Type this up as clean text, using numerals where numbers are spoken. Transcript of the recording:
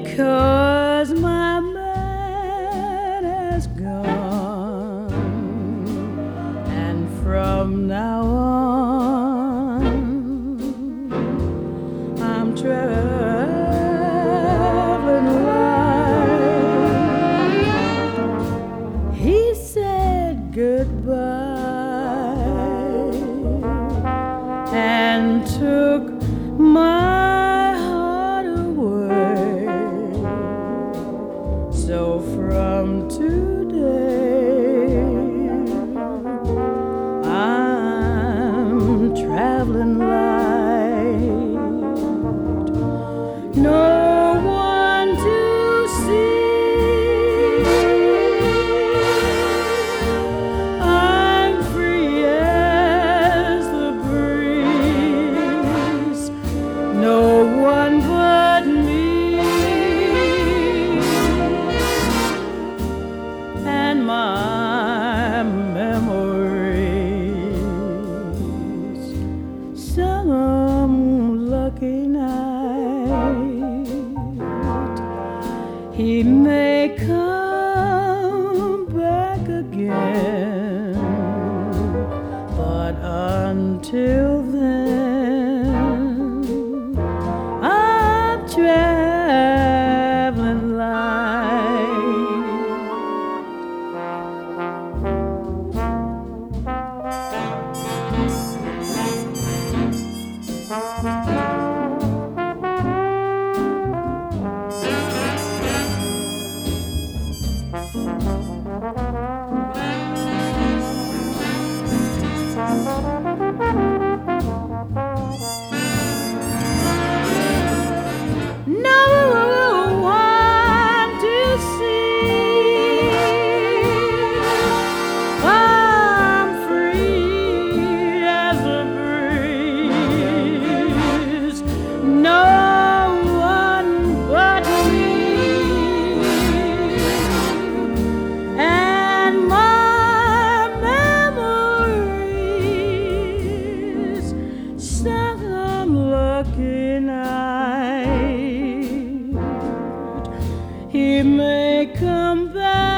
'cause my man has gone, and from now on I'm traveling light. He said goodbye and took my heart away. So from today I'm traveling light. No one to see. I'm free as the breeze. No one but me and my memories. Some lucky night he may come back again, but until then I'm traveling light. No one to see. I'm free as a breeze. No one but me and my memories. Some lucky night he may come back